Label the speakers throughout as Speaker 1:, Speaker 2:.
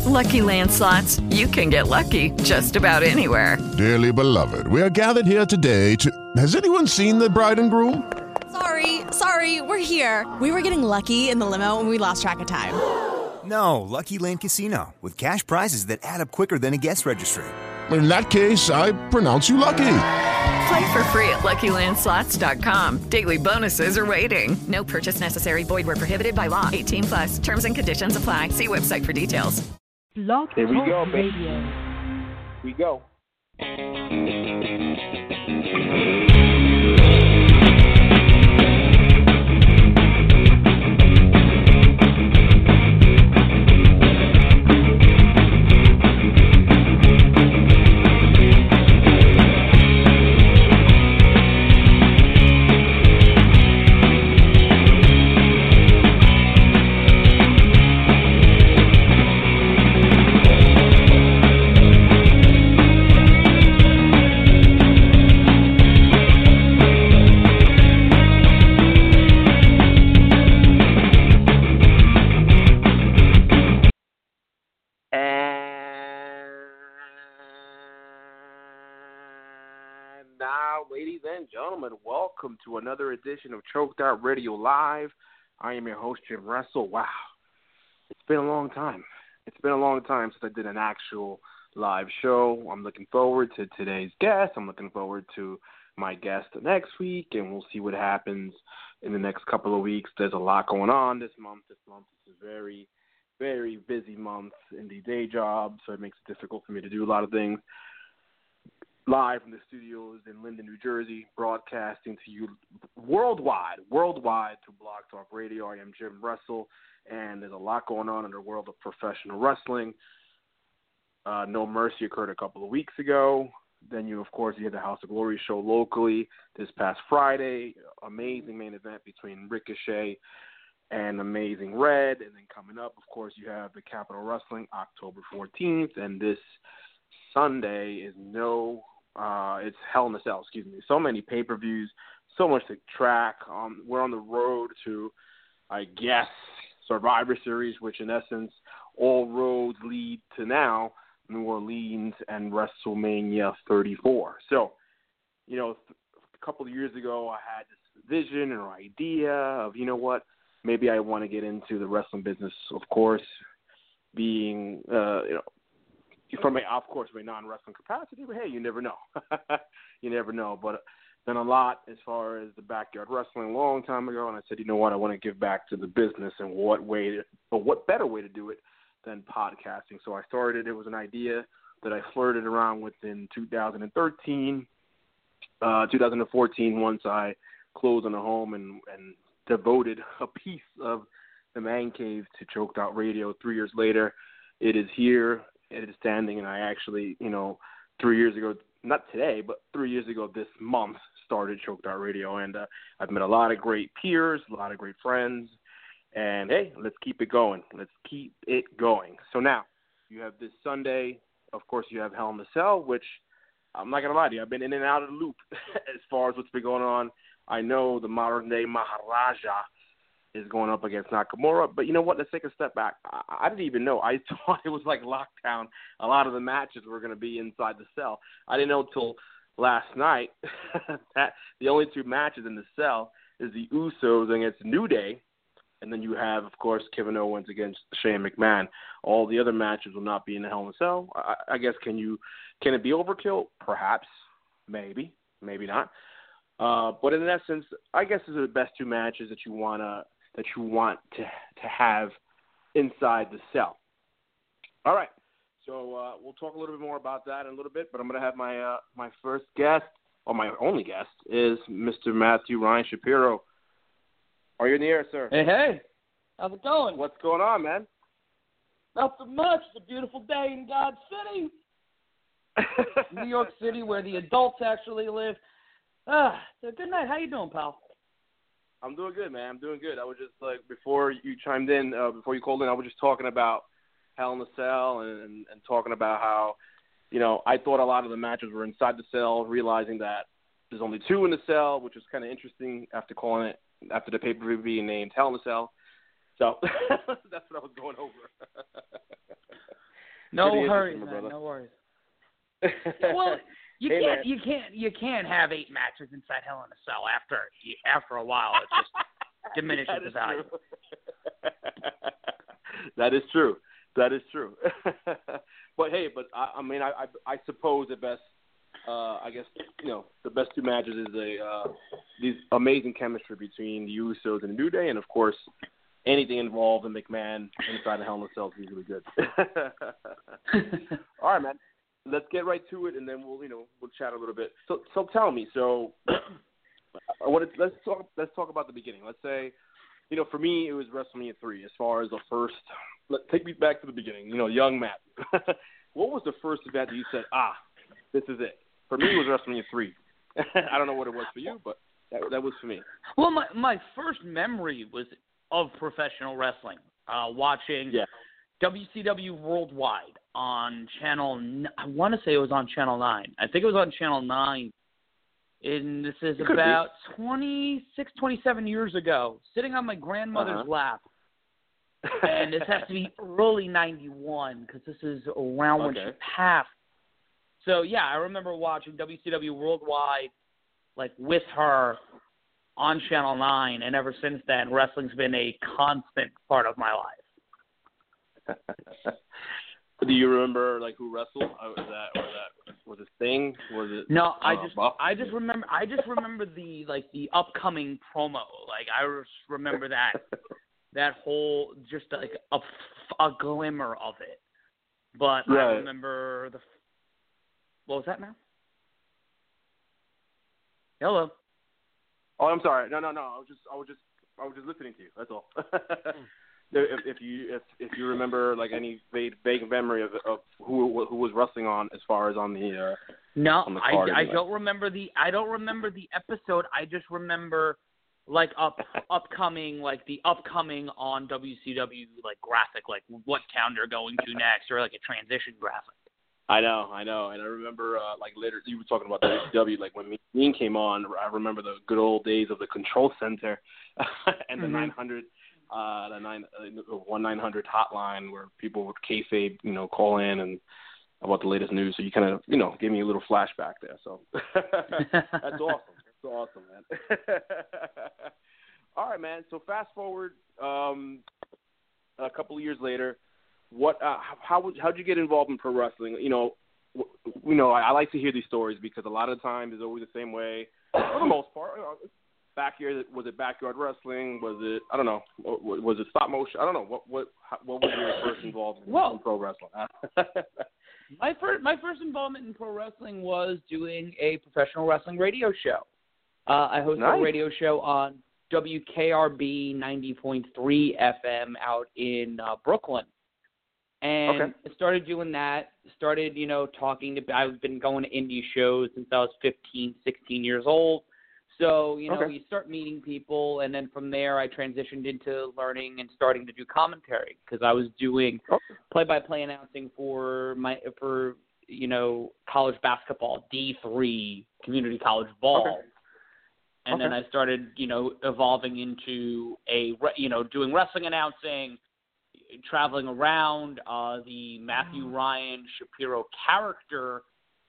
Speaker 1: Lucky Land Slots, you can get lucky just about anywhere.
Speaker 2: Dearly beloved, we are gathered here today to... Has anyone seen the bride and groom?
Speaker 3: Sorry, we're here. We were getting lucky in the limo and we lost track of time.
Speaker 4: No, Lucky Land Casino, with cash prizes that add up quicker than a guest registry.
Speaker 2: In that case, I pronounce you lucky.
Speaker 1: Play for free at LuckyLandSlots.com. Daily bonuses are waiting. No purchase necessary. Void where prohibited by law. 18+. Terms and conditions apply. See website for details.
Speaker 5: Blog
Speaker 6: Here we go, baby.
Speaker 5: Radio.
Speaker 6: We go. Ladies and gentlemen, welcome to another edition of Choked Out Radio Live. I am your host, Jim Russell. Wow, it's been a long time. It's been a long time since I did an actual live show. I'm looking forward to today's guest. I'm looking forward to my guest next week, and we'll see what happens in the next couple of weeks. There's a lot going on this month. This month is a very, very busy month in the day job, so it makes it difficult for me to do a lot of things. Live from the studios in Linden, New Jersey, broadcasting to you worldwide to Blog Talk Radio. I am Jim Russell, and there's a lot going on in the world of professional wrestling. No Mercy occurred a couple of weeks ago. Then you had the House of Glory show locally this past Friday. Amazing main event between Ricochet and Amazing Red. And then coming up, of course, you have the Capitol Wrestling October 14th, and this Sunday is it's Hell in a Cell, So many pay-per-views, so much to track. We're on the road to, I guess, Survivor Series, which in essence, all roads lead to now New Orleans and WrestleMania 34. So, a couple of years ago, I had this vision or idea of, maybe I want to get into the wrestling business, of course, being, from a non-wrestling capacity, but hey, you never know. You never know. But done a lot as far as the backyard wrestling a long time ago, and I said, I want to give back to the business, and what better way to do it than podcasting. So I started. It was an idea that I flirted around with in 2013, 2014, once I closed on a home and devoted a piece of the man cave to Choked Out Radio. 3 years later, it is here. It is standing, and I actually, 3 years ago, not today, but 3 years ago this month, started Choked Out Radio, and I've met a lot of great peers, a lot of great friends, and hey, let's keep it going. Let's keep it going. So now, you have this Sunday, of course, you have Hell in a Cell, which I'm not going to lie to you, I've been in and out of the loop as far as what's been going on. I know the modern-day Maharaja is going up against Nakamura. But you know what? Let's take a step back. I didn't even know. I thought it was like lockdown. A lot of the matches were going to be inside the cell. I didn't know until last night that the only two matches in the cell is the Usos against New Day, and then you have, of course, Kevin Owens against Shane McMahon. All the other matches will not be in the Hell in a Cell. I guess, can it be overkill? Perhaps. Maybe. Maybe not. But in essence, I guess these are the best two matches that you want to have inside the cell. All right, so we'll talk a little bit more about that in a little bit, but I'm going to have my first guest, or my only guest, is Mr. Matthew Ryan Shapiro. Are you in the air, sir?
Speaker 7: Hey. How's it going?
Speaker 6: What's going on, man?
Speaker 7: Nothing much. It's a beautiful day in God's City. New York City, where the adults actually live. So good night. How you doing, pal?
Speaker 6: I'm doing good, man. I'm doing good. I was just before you chimed in, before you called in, I was just talking about Hell in a Cell and talking about how, I thought a lot of the matches were inside the cell, realizing that there's only two in the cell, which was kind of interesting after the pay-per-view being named Hell in a Cell. So that's what I was going over.
Speaker 7: No
Speaker 6: pretty
Speaker 7: worries,
Speaker 6: interesting,
Speaker 7: man.
Speaker 6: my
Speaker 7: No worries.
Speaker 6: brother.
Speaker 7: Well,
Speaker 6: Hey, man.
Speaker 7: you can't have 8 matches inside Hell in a Cell after a while. It just diminishes the value.
Speaker 6: That is true. That is true. But hey, I mean, I suppose the best, I guess, the best 2 matches is these amazing chemistry between the Usos and the New Day, and of course, anything involved in McMahon inside the Hell in a Cell is usually good. All right, man. Let's get right to it, and then we'll chat a little bit. So tell me. So, let's talk about the beginning. Let's say, for me, it was WrestleMania 3. As far as the first, take me back to the beginning. Young Matt. What was the first event that you said, this is it? For me, it was WrestleMania 3. I don't know what it was for you, but that was for me.
Speaker 7: Well, my first memory was of professional wrestling, watching WCW Worldwide on Channel. I want to say it was on Channel 9. I think it was on Channel 9. And this is about 26, 27 years ago, sitting on my grandmother's lap. And this has to be early 91 because this is around when she passed. So, yeah, I remember watching WCW Worldwide, with her on Channel 9. And ever since then, wrestling's been a constant part of my life.
Speaker 6: Do you remember who wrestled? Was it Sting? Was it?
Speaker 7: No, I just remember the upcoming promo. I just remember that whole just a glimmer of it. But I remember what was that now? Hello.
Speaker 6: Oh, I'm sorry. No. I was just listening to you. That's all. If you remember any vague memory of who was wrestling on as far as on the on the card.
Speaker 7: I don't remember the episode. I just remember upcoming the upcoming on WCW graphic, what town they're going to next, or a transition graphic.
Speaker 6: I know, and I remember later you were talking about WCW, when Mean came on. I remember the good old days of the Control Center and the 900. The 1-900 hotline where people would kayfabe, call in and about the latest news. So you kind of, gave me a little flashback there. So that's awesome. That's awesome, man. All right, man. So fast forward a couple of years later. How'd you get involved in pro wrestling? I like to hear these stories because a lot of times it's always the same way. For the most part, was it backyard wrestling? Was it, I don't know, was it stop motion? I don't know. What was your first involvement in pro wrestling?
Speaker 7: My first involvement in pro wrestling was doing a professional wrestling radio show. I hosted a radio show on WKRB 90.3 FM out in Brooklyn. And I started doing that, talking to, I've been going to indie shows since I was 15, 16 years old. So, you start meeting people, and then from there I transitioned into learning and starting to do commentary because I was doing play-by-play announcing for college basketball, D3, community college ball. And then I started, evolving into doing wrestling announcing, traveling around. The Matthew Ryan Shapiro character,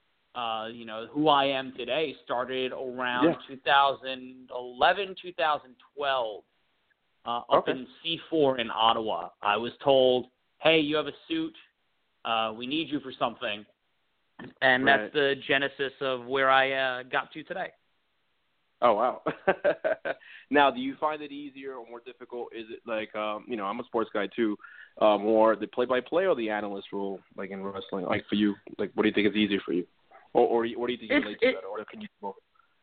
Speaker 7: who I am today, started around 2011, 2012, up in C4 in Ottawa. I was told, hey, you have a suit. We need you for something. And that's the genesis of where I got to today.
Speaker 6: Oh, wow. Now, do you find it easier or more difficult? Is it I'm a sports guy too, more the play-by-play or the analyst role, in wrestling? For you, what do you think is easier for you? Or what do you think you relate to better? Or can you do both?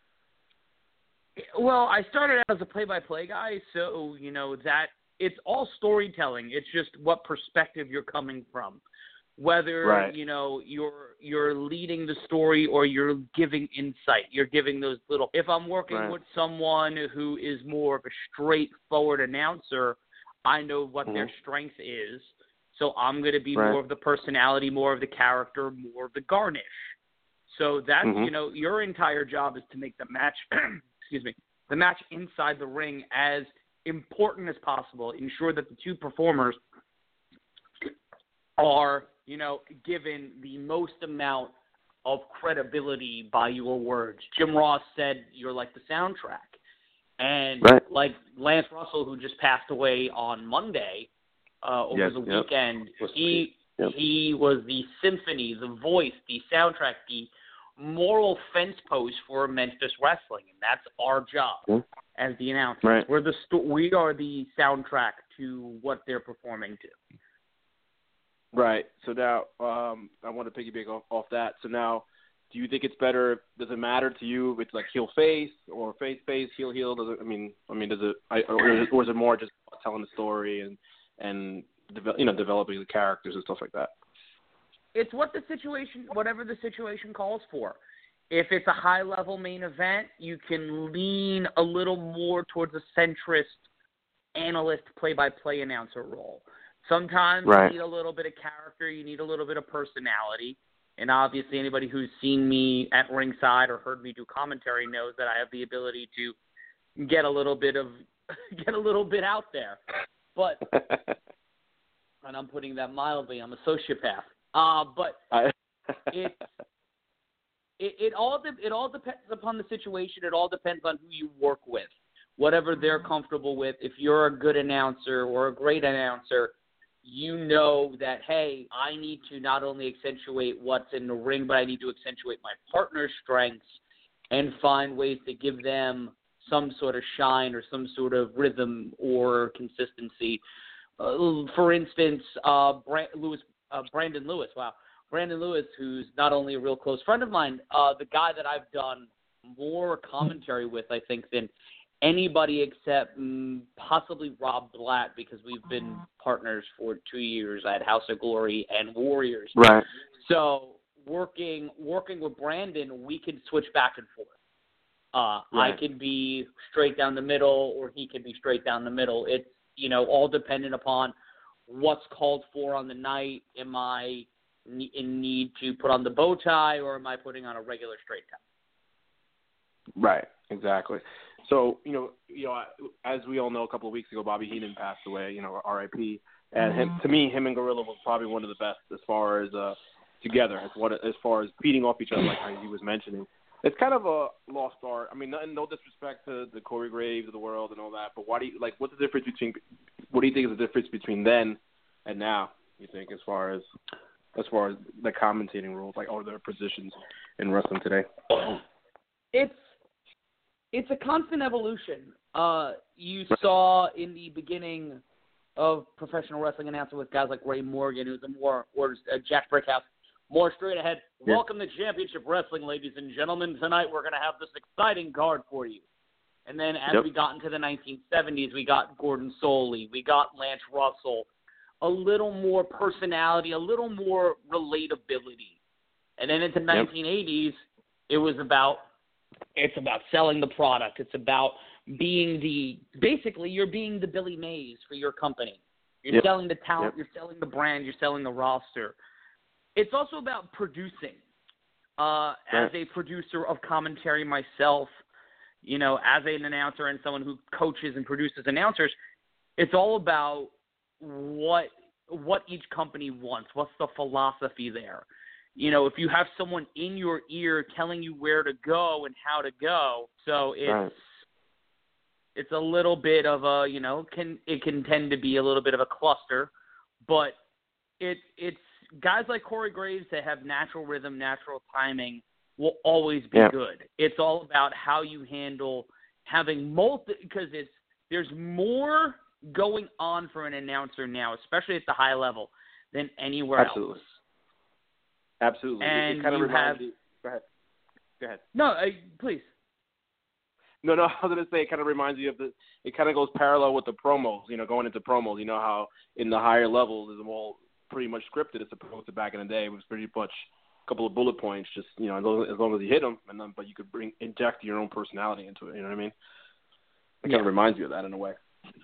Speaker 7: Well, I started out as a play-by-play guy, so, that it's all storytelling. It's just what perspective you're coming from. Whether, you're leading the story or you're giving insight. You're giving those little – if I'm working with someone who is more of a straightforward announcer, I know what their strength is. So I'm going to be more of the personality, more of the character, more of the garnish. So that's, your entire job is to make the match, the match inside the ring as important as possible. Ensure that the two performers are, given the most amount of credibility by your words. Jim Ross said you're like the soundtrack. And like Lance Russell, who just passed away on Monday over the weekend, he was the symphony, the voice, the soundtrack, the moral fence post for Memphis wrestling, and that's our job as the announcers.
Speaker 6: Right.
Speaker 7: We are the soundtrack to what they're performing to.
Speaker 6: Right. So now I want to piggyback off that. So now, do you think it's better? Does it matter to you if it's like heel face or face heel heel? Does it? I mean, does it? Or is it more just telling the story and developing the characters and stuff like that?
Speaker 7: It's whatever the situation calls for. If it's a high-level main event, you can lean a little more towards a centrist analyst play-by-play announcer role. Sometimes you need a little bit of character, you need a little bit of personality, and obviously anybody who's seen me at ringside or heard me do commentary knows that I have the ability to get a little bit out there. But and I'm putting that mildly, I'm a sociopath. But it all depends upon the situation. It all depends on who you work with, whatever they're comfortable with. If you're a good announcer or a great announcer, you know that, hey, I need to not only accentuate what's in the ring, but I need to accentuate my partner's strengths and find ways to give them some sort of shine or some sort of rhythm or consistency. For instance, Brandon Lewis. Wow. Brandon Lewis, who's not only a real close friend of mine, the guy that I've done more commentary with, I think, than anybody except possibly Rob Blatt, because we've been partners for 2 years at House of Glory and Warriors.
Speaker 6: Right.
Speaker 7: So working with Brandon, we can switch back and forth. I can be straight down the middle, or he can be straight down the middle. It's, all dependent upon what's called for on the night. Am I in need to put on the bow tie, or am I putting on a regular straight tie?
Speaker 6: Right, exactly. So, as we all know, a couple of weeks ago, Bobby Heenan passed away, R.I.P. And him and Gorilla was probably one of the best as far as together, as far as feeding off each other, like he was mentioning. It's kind of a lost art. I mean, no disrespect to the Corey Graves of the world and all that, but what do you think is the difference between then and now, you think, as far as the commentating roles, or their positions in wrestling today?
Speaker 7: It's a constant evolution. You saw in the beginning of professional wrestling announcing with guys like Ray Morgan, who's or Jack Brickhouse, more straight ahead. Yeah. Welcome to Championship Wrestling, ladies and gentlemen. Tonight we're going to have this exciting card for you. And then as we got into the 1970s, we got Gordon Soley, we got Lance Russell, a little more personality, a little more relatability. And then into the 1980s, it's about selling the product. It's about you're being the Billy Mays for your company. You're selling the talent, you're selling the brand, you're selling the roster. It's also about producing. As a producer of commentary myself, as an announcer and someone who coaches and produces announcers, it's all about what each company wants. What's the philosophy there? If you have someone in your ear telling you where to go and how to go, so it's a little bit of a, it can tend to be a little bit of a cluster, but it's guys like Corey Graves that have natural rhythm, natural timing will always be good. It's all about how you handle having because there's more going on for an announcer now, especially at the high level, than anywhere else.
Speaker 6: Absolutely.
Speaker 7: And
Speaker 6: it kind of reminds me. Go ahead.
Speaker 7: No, please.
Speaker 6: No, I was going to say it kind of reminds you of it kind of goes parallel with the promos, going into promos. You know how in the higher levels it's all pretty much scripted as opposed to back in the day. It was pretty much a couple of bullet points, just, as long as you hit them, but you could inject your own personality into it. You know what I mean? It kind of reminds you of that in a way.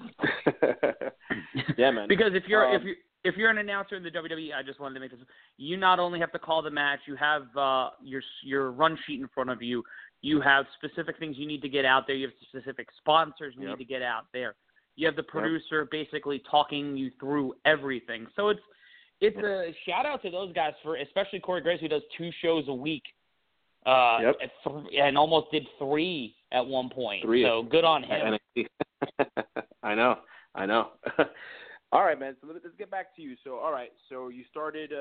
Speaker 6: Yeah, man.
Speaker 7: Because if you're an announcer in the WWE, I just wanted to make this. You not only have to call the match, you have your run sheet in front of you. You have specific things you need to get out there. You have specific sponsors you need to get out there. You have the producer basically talking you through everything. So it's a shout out to those guys for, especially Corey Grace, who does 2 shows a week.
Speaker 6: Yep.
Speaker 7: And almost did 3 at one point.
Speaker 6: 3.
Speaker 7: So good on him.
Speaker 6: I know. All right, man. So let's get back to you. So, all right. So you started,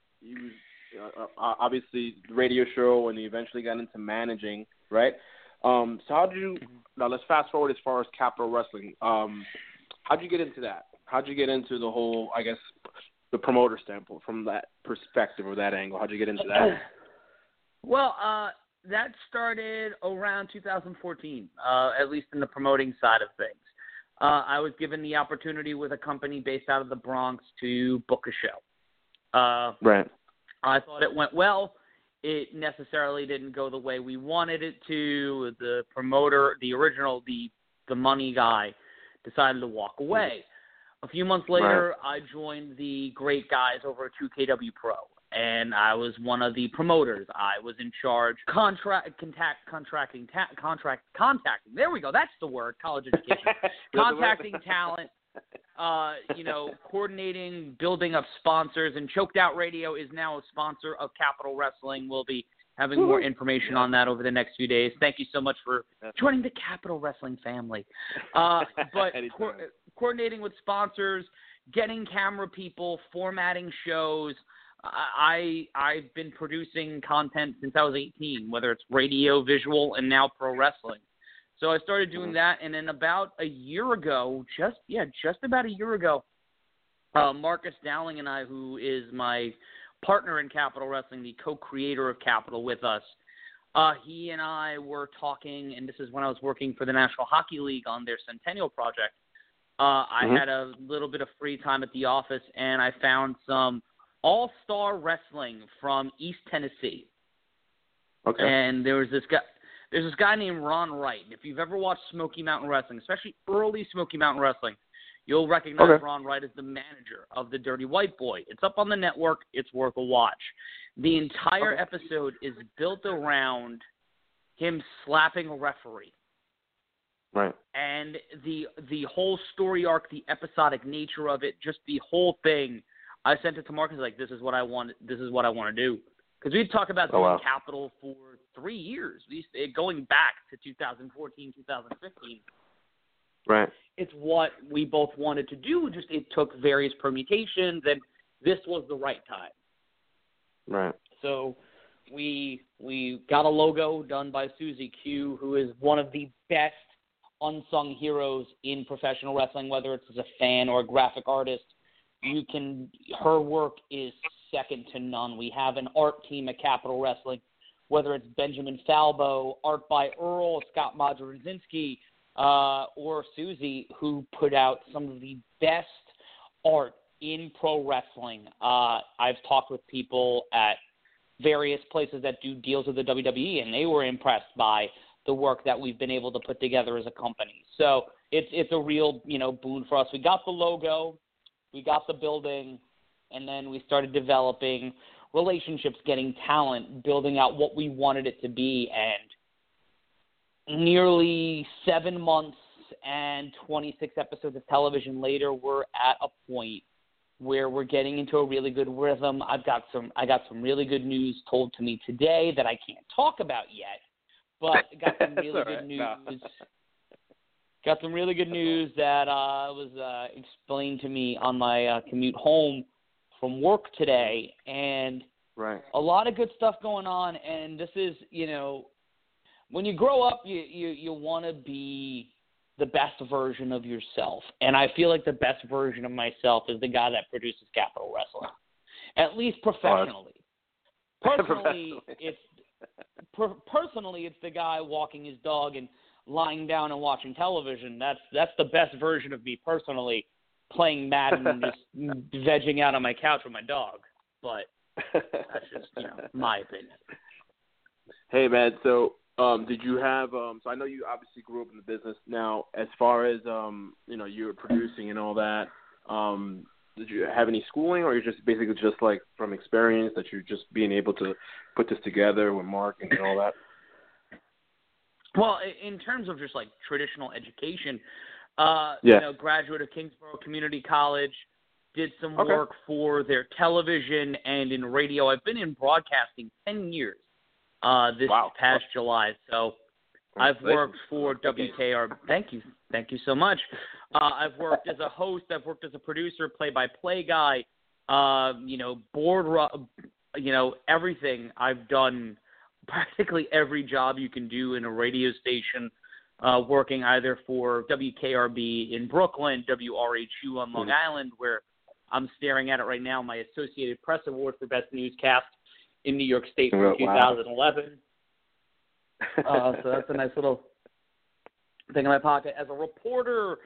Speaker 6: obviously the radio show, and you eventually got into managing, right? So how did you? Now let's fast forward as far as Capital Wrestling. How'd you get into that? How'd you get into the whole, I guess, the promoter standpoint from that perspective or that angle? How'd you get into that?
Speaker 7: Well, that started around 2014, at least in the promoting side of things. I was given the opportunity with a company based out of the Bronx to book a show.
Speaker 6: Right.
Speaker 7: I thought it went well. It necessarily didn't go the way we wanted it to. The promoter, the original, the money guy, decided to walk away. A few months later, I joined the great guys over at 2KW Pro, and I was one of the promoters. I was in charge contacting. There we go. That's the word. College education. Contacting talent. Coordinating, building up sponsors, and Choked Out Radio is now a sponsor of Capital Wrestling. We'll be having more information on that over the next few days. Thank you so much for joining the Capital Wrestling family. But coordinating with sponsors, getting camera people, formatting shows. I've been producing content since I was 18, whether it's radio, visual, and now pro wrestling. So I started doing that, and then about a year ago, just about a year ago, Marcus Dowling and I, who is my partner in Capital Wrestling, the co-creator of Capital with us, he and I were talking, and this is when I was working for the National Hockey League on their Centennial Project. I had a little bit of free time at the office, and I found some all-star wrestling from East Tennessee. Okay. And there's this guy named Ron Wright. And if you've ever watched Smoky Mountain Wrestling, especially early Smoky Mountain Wrestling, you'll recognize Ron Wright as the manager of the Dirty White Boy. It's up on the network. It's worth a watch. The entire episode is built around him slapping a referee.
Speaker 6: Right.
Speaker 7: And the whole story arc, the episodic nature of it, just the whole thing, I sent it to Marcus like, this is what I want to do. Because we'd talk about doing Capital for 3 years, going back to 2014, 2015.
Speaker 6: Right.
Speaker 7: It's what we both wanted to do. Just it took various permutations, and this was the right time.
Speaker 6: Right.
Speaker 7: So we got a logo done by Susie Q, who is one of the best unsung heroes in professional wrestling, whether it's as a fan or a graphic artist. Her work is second to none. We have an art team at Capital Wrestling, whether it's Benjamin Falbo, art by Earl, Scott Modrzynski, or Susie, who put out some of the best art in pro wrestling. I've talked with people at various places that do deals with the WWE, and they were impressed by the work that we've been able to put together as a company. So it's a real boon for us. We got the logo. We got the building, and then we started developing relationships, getting talent, building out what we wanted it to be. And nearly 7 months and 26 episodes of television later, we're at a point where we're getting into a really good rhythm. I got some really good news told to me today that I can't talk about yet, but got some really good news. No. Got some really good news that was explained to me on my commute home from work today, and a lot of good stuff going on. And this is, when you grow up, you want to be the best version of yourself. And I feel like the best version of myself is the guy that produces Capital Wrestling, at least professionally. Personally, it's the guy walking his dog and lying down and watching television. That's the best version of me personally, playing Madden and just vegging out on my couch with my dog. But that's just my opinion.
Speaker 6: Hey man, so did you have so I know you obviously grew up in the business. Now, as far as you were producing and all that, did you have any schooling, or you're just basically just like from experience that you're just being able to put this together with Mark and all that?
Speaker 7: Well, in terms of just like traditional education, graduate of Kingsborough Community College, Did some work for their television and in radio. I've been in broadcasting 10 years this past July. So I've worked for WKR. Thank you so much. I've worked as a host. I've worked as a producer, play-by-play guy. Everything. I've done practically every job you can do in a radio station. Working either for WKRB in Brooklyn, WRHU on Long Island, where I'm staring at it right now, my Associated Press Award for Best Newscast in New York State for 2011. So that's a nice little thing in my pocket. As a reporter,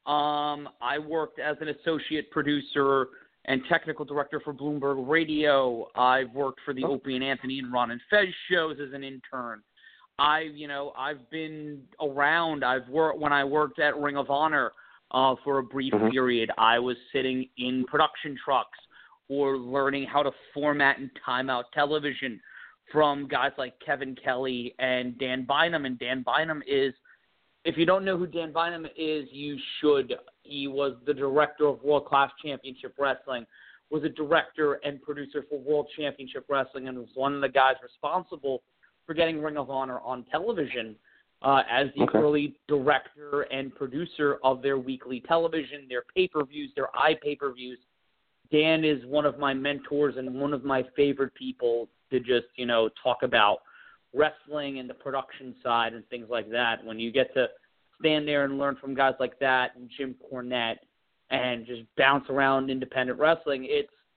Speaker 7: I worked as an associate producer and technical director for Bloomberg Radio. I've worked for the Opie and Anthony and Ron and Fez shows as an intern. I've been around. When I worked at Ring of Honor for a brief period, I was sitting in production trucks or learning how to format and time out television from guys like Kevin Kelly and Dan Bynum. And Dan Bynum is, if you don't know who Dan Bynum is, you should. He was the director of World Class Championship Wrestling, was a director and producer for World Championship Wrestling, and was one of the guys responsible for getting Ring of Honor on television as the early director and producer of their weekly television, their pay-per-views, their iPay-per-views. Dan is one of my mentors and one of my favorite people to just, talk about wrestling and the production side and things like that. When you get to stand there and learn from guys like that and Jim Cornette and just bounce around independent wrestling,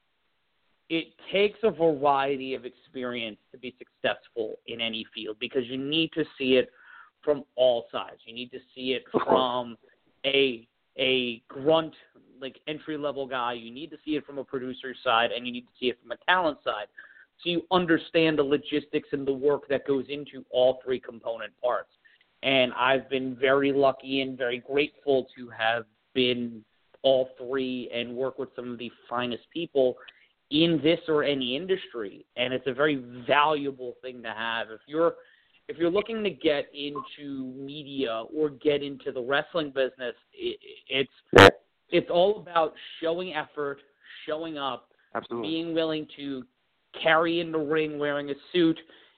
Speaker 7: it takes a variety of experience to be successful in any field, because you need to see it from all sides. You need to see it from a grunt, like entry-level guy. You need to see it from a producer side, and you need to see it from a talent side, so you understand the logistics and the work that goes into all three component parts. And I've been very lucky and very grateful to have been all three and work with some of the finest people in this or any industry. And it's a very valuable thing to have. If you're looking to get into media or get into the wrestling business, it's all about showing effort, showing up, being willing to carry in the ring wearing a suit,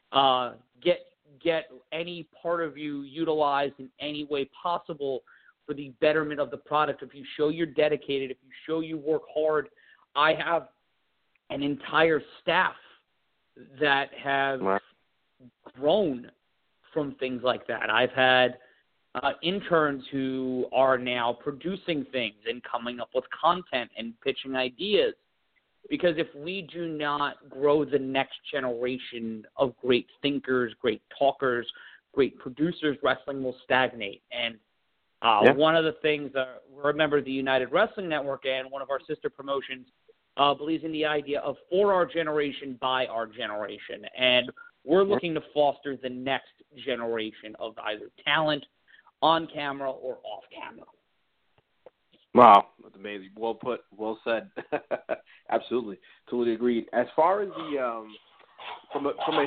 Speaker 7: get any part of you utilized in any way possible for the betterment of the product. If you show you're dedicated, if you show you work hard, I have an entire staff that have grown from things like that. I've had interns who are now producing things and coming up with content and pitching ideas. Because if we do not grow the next generation of great thinkers, great talkers, great producers, wrestling will stagnate. And one of the things, we're a member of the United Wrestling Network, and one of our sister promotions believes in the idea of for our generation, by our generation. And we're looking to foster the next generation of either talent on camera or off camera.
Speaker 6: Wow, that's amazing. Well put, well said. Absolutely, totally agreed. As far as the from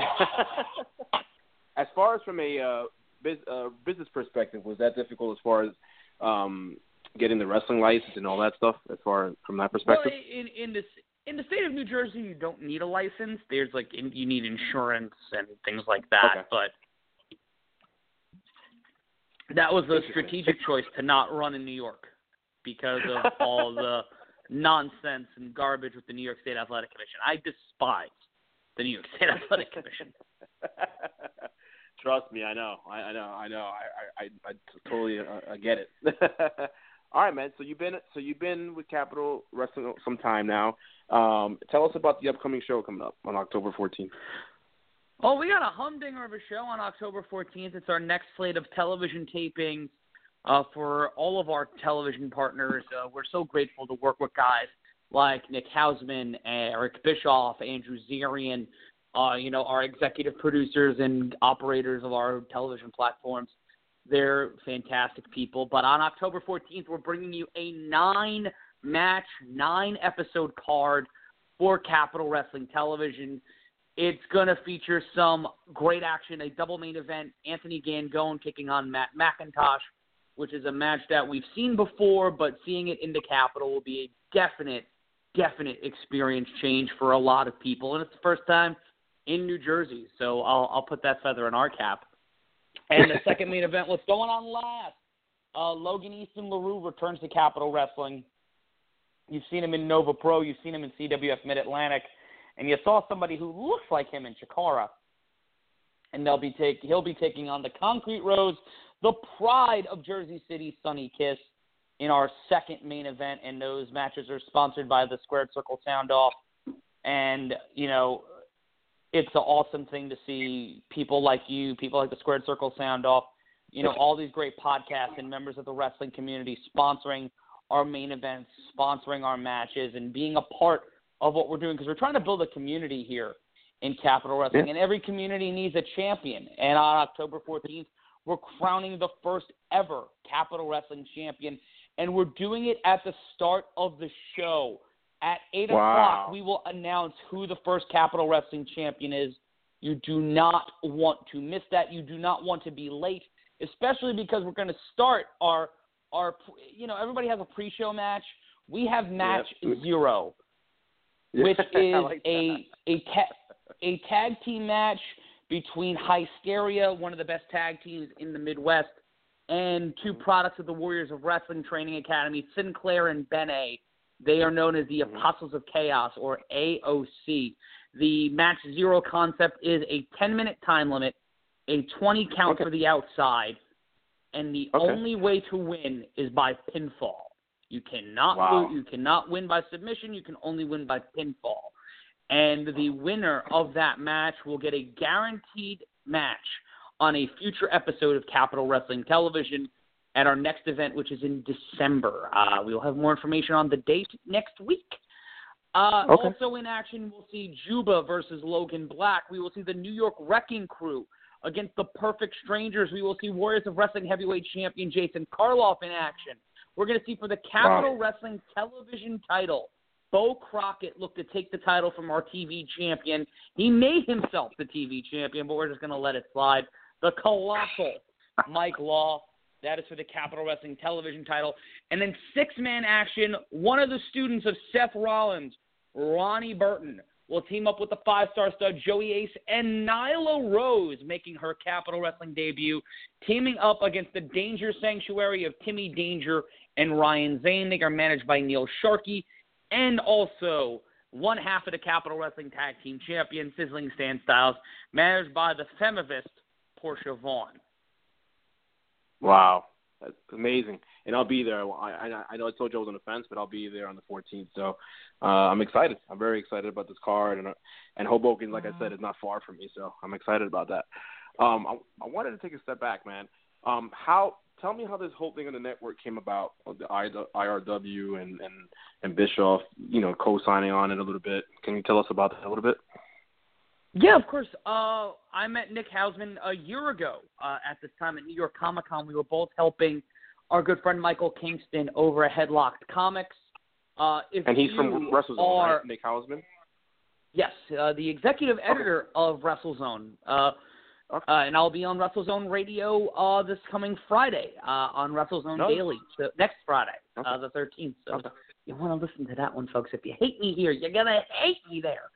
Speaker 6: a business perspective, was that difficult as far as getting the wrestling license and all that stuff? As far from that perspective,
Speaker 7: well, in the state of New Jersey, you don't need a license. There's you need insurance and things like that, but that was a strategic choice to not run in New York, because of all the nonsense and garbage with the New York State Athletic Commission. I despise the New York State Athletic Commission.
Speaker 6: Trust me, I know. I totally get it. All right, man. So you've been with Capital Wrestling some time now. Tell us about the upcoming show coming up on October 14th.
Speaker 7: Oh, we got a humdinger of a show on October 14th. It's our next slate of television tapings. For all of our television partners. We're so grateful to work with guys like Nick Hausman, Eric Bischoff, Andrew Zarian, our executive producers and operators of our television platforms. They're fantastic people. But on October 14th, we're bringing you a 9-match, 9-episode card for Capital Wrestling Television. It's going to feature some great action, a double main event, Anthony Gangone kicking on Matt McIntosh, which is a match that we've seen before, but seeing it in the Capitol will be a definite definite experience change for a lot of people, and it's the first time in New Jersey, so I'll put that feather in our cap. And the second main event, what's going on last? Logan Easton LaRue returns to Capitol Wrestling. You've seen him in Nova Pro. You've seen him in CWF Mid-Atlantic. And you saw somebody who looks like him in Chikara. And he'll be taking on the Concrete Rose, the pride of Jersey City, Sonny Kiss, in our second main event. And those matches are sponsored by the Squared Circle Sound Off. And, you know, it's an awesome thing to see people like you, people like the Squared Circle Sound Off, you know, all these great podcasts and members of the wrestling community sponsoring our main events, sponsoring our matches, and being a part of what we're doing, because we're trying to build a community here in Capitol Wrestling, and every community needs a champion. And on October 14th, we're crowning the first ever Capitol Wrestling champion, and we're doing it at the start of the show. At 8 o'clock, we will announce who the first Capitol Wrestling champion is. You do not want to miss that. You do not want to be late, especially because we're going to start our you know, everybody has a pre-show match. We have match 0, which is like a tag team match between Hysteria, one of the best tag teams in the Midwest, and two products of the Warriors of Wrestling Training Academy, Sinclair and Benet. They are known as the Apostles of Chaos, or AOC. The match 0 concept is a 10-minute time limit, a 20 count for the outside, and the only way to win is by pinfall. You cannot win by submission. You can only win by pinfall. And the winner of that match will get a guaranteed match on a future episode of Capitol Wrestling Television at our next event, which is in December. We will have more information on the date next week. Also in action, we'll see Juba versus Logan Black. We will see the New York Wrecking Crew against the Perfect Strangers. We will see Warriors of Wrestling Heavyweight Champion Jason Karloff in action. We're going to see for the Capitol Wrestling Television title, Bo Crockett looked to take the title from our TV champion. He made himself the TV champion, but we're just going to let it slide. The colossal Mike Law, that is for the Capitol Wrestling Television title. And then 6-man action, one of the students of Seth Rollins, Ronnie Burton, will team up with the 5-star stud Joey Ace and Nyla Rose, making her Capitol Wrestling debut, teaming up against the Danger Sanctuary of Timmy Danger and Ryan Zane. They are managed by Neil Sharkey, and also one half of the Capitol Wrestling Tag Team Champion, Sizzling Stan Styles, managed by the Femivist, Portia Vaughn.
Speaker 6: Wow, that's amazing. And I'll be there. I know I told you I was on the fence, but I'll be there on the 14th. So I'm excited. I'm very excited about this card. And Hoboken, like I said, is not far from me. So I'm excited about that. I wanted to take a step back, man. Tell me how this whole thing on the network came about, the IRW and Bischoff, you know, co-signing on it a little bit. Can you tell us about that a little bit?
Speaker 7: Yeah, of course. I met Nick Hausman a year ago at this time at New York Comic Con. We were both helping our good friend Michael Kingston over at Headlocked Comics.
Speaker 6: And he's from WrestleZone, right? Nick Hausman?
Speaker 7: Yes, the executive editor of WrestleZone. And I'll be on WrestleZone Radio this coming Friday on WrestleZone Daily, so next Friday, the 13th. So you want to listen to that one, folks. If you hate me here, you're going to hate me there.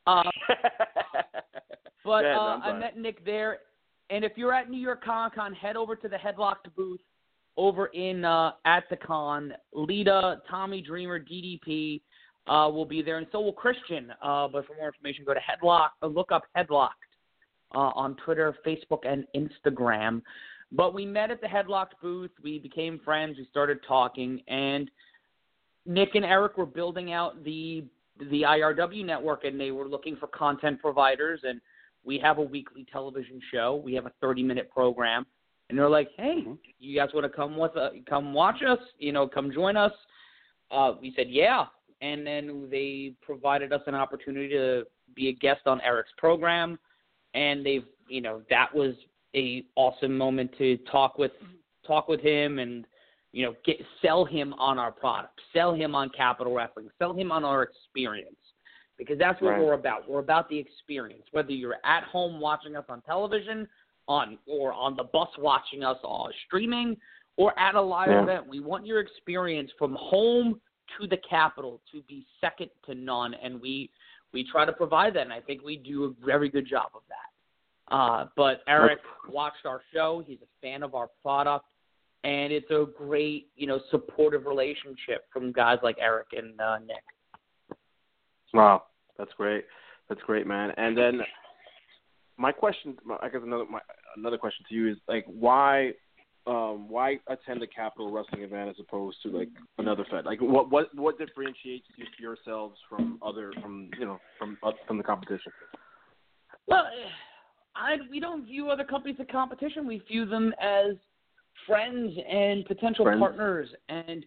Speaker 7: But I met Nick there. And if you're at New York Comic Con, head over to the Headlocked booth over in at the con. Lita, Tommy Dreamer, DDP will be there, and so will Christian. But for more information, go to look up Headlocked on Twitter, Facebook, and Instagram. But we met at the Headlocked booth. We became friends. We started talking, and Nick and Eric were building out the IRW network, and they were looking for content providers. And we have a weekly television show. We have a 30-minute program. And they're like, hey, you guys want to come watch us? You know, come join us. We said, yeah. And then they provided us an opportunity to be a guest on Eric's program. And they've, you know, that was a awesome moment to talk with him and, you know, sell him on our product, sell him on Capitol Wrestling, sell him on our experience. Because that's what we're about. We're about the experience. Whether you're at home watching us on television, or on the bus watching us streaming, or at a live event, we want your experience from home to the Capitol to be second to none, and we try to provide that, and I think we do a very good job of that. But Eric watched our show. He's a fan of our product, and it's a great, supportive relationship from guys like Eric and Nick.
Speaker 6: Wow, that's great. That's great, man. And then my question, I guess another question to you is, like, why attend the Capitol Wrestling event as opposed to like another Fed? Like, what differentiates yourselves from the competition?
Speaker 7: Well, we don't view other companies as competition. We view them as friends and potential partners, and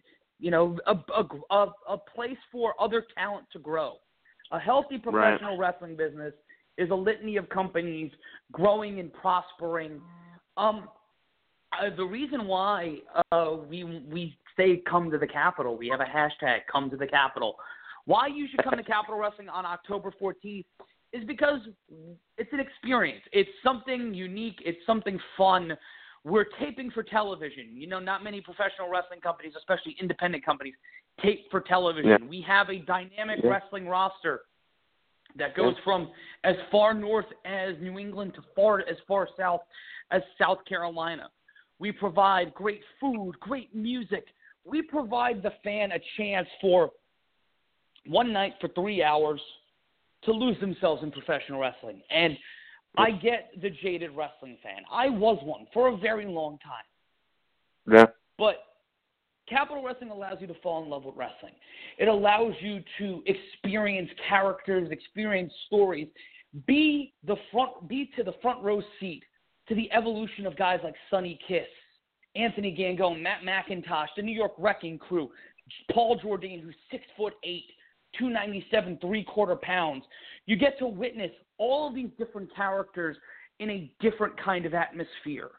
Speaker 7: a place for other talent to grow. A healthy professional wrestling business is a litany of companies growing and prospering. The reason why we say come to the Capitol, we have a hashtag, come to the Capitol. Why you should come to Capitol Wrestling on October 14th is because it's an experience. It's something unique. It's something fun. We're taping for television. Not many professional wrestling companies, especially independent companies, tape for television. Yeah. We have a dynamic wrestling roster that goes from as far north as New England to as far south as South Carolina. We provide great food, great music. We provide the fan a chance for one night for 3 hours to lose themselves in professional wrestling. And I get the jaded wrestling fan. I was one for a very long time.
Speaker 6: Yeah.
Speaker 7: But Capitol Wrestling allows you to fall in love with wrestling. It allows you to experience characters, experience stories, be to the front row seat to the evolution of guys like Sonny Kiss, Anthony Gangone, Matt McIntosh, the New York Wrecking Crew, Paul Jourdain, who's 6'8", 297, 3/4 pounds. You get to witness all of these different characters in a different kind of atmosphere.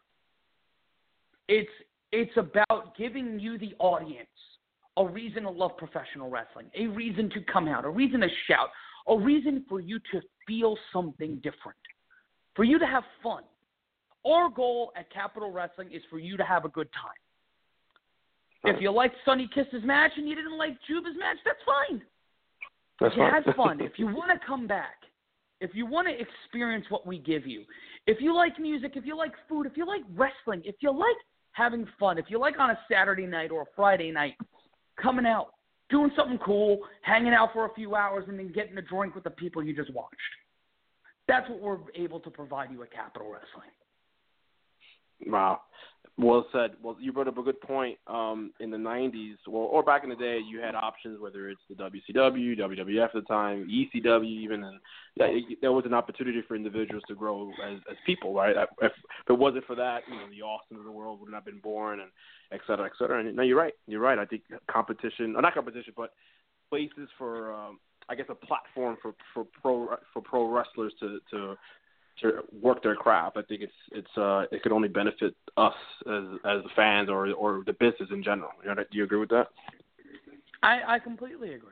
Speaker 7: It's about giving you, the audience, a reason to love professional wrestling, a reason to come out, a reason to shout, a reason for you to feel something different, for you to have fun. Our goal at Capitol Wrestling is for you to have a good time. If you liked Sonny Kiss's match and you didn't like Juba's match, that's fine. If you had fun, if you want to come back, if you want to experience what we give you, if you like music, if you like food, if you like wrestling, if you like having fun, if you like on a Saturday night or a Friday night, coming out, doing something cool, hanging out for a few hours, and then getting a drink with the people you just watched. That's what we're able to provide you at Capitol Wrestling.
Speaker 6: Wow. Well said. Well, you brought up a good point. In the 90s, or back in the day, you had options, whether it's the WCW, WWF at the time, ECW even, and there was an opportunity for individuals to grow as people, right? If it wasn't for that, the Austins of the world would not have been born, and et cetera, et cetera. And no, you're right. You're right. I think competition, or not competition, but places for, I guess, a platform for pro wrestlers to work their craft. I think it could only benefit us as fans or the business in general. Do you agree with that?
Speaker 7: I completely agree.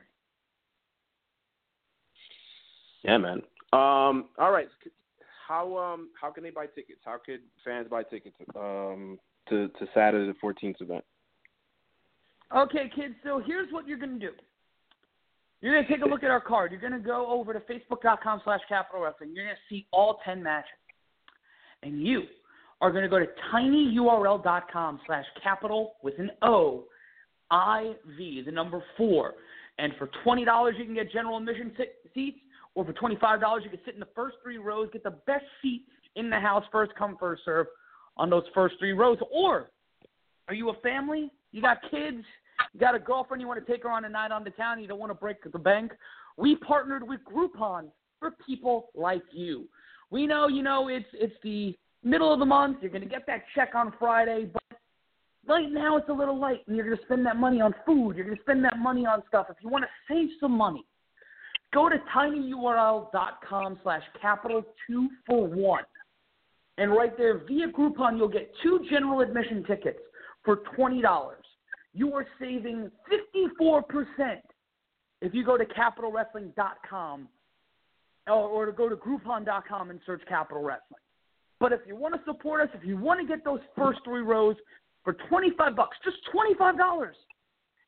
Speaker 6: Yeah, man. All right. How can they buy tickets? How could fans buy tickets to Saturday the 14th event?
Speaker 7: Okay, kids. So here's what you're going to do. You're going to take a look at our card. You're going to go over to Facebook.com/Capitol Wrestling. You're going to see all 10 matches. And you are going to go to tinyurl.com/Capitol with an O, IV, the number 4. And for $20, you can get general admission seats, or for $25, you can sit in the first 3 rows, get the best seat in the house, first come, first serve on those first 3 rows. Or are you a family? You got kids? You got a girlfriend, you want to take her on a night on the town, you don't want to break the bank? We partnered with Groupon for people like you. We know, it's the middle of the month. You're going to get that check on Friday, but right now it's a little light, and you're going to spend that money on food. You're going to spend that money on stuff. If you want to save some money, go to tinyurl.com/Capitol 2-for-1. And right there, via Groupon, you'll get 2 general admission tickets for $20. You are saving 54% if you go to CapitolWrestling.com or to go to Groupon.com and search Capitol Wrestling. But if you want to support us, if you want to get those first 3 rows for $25, just $25,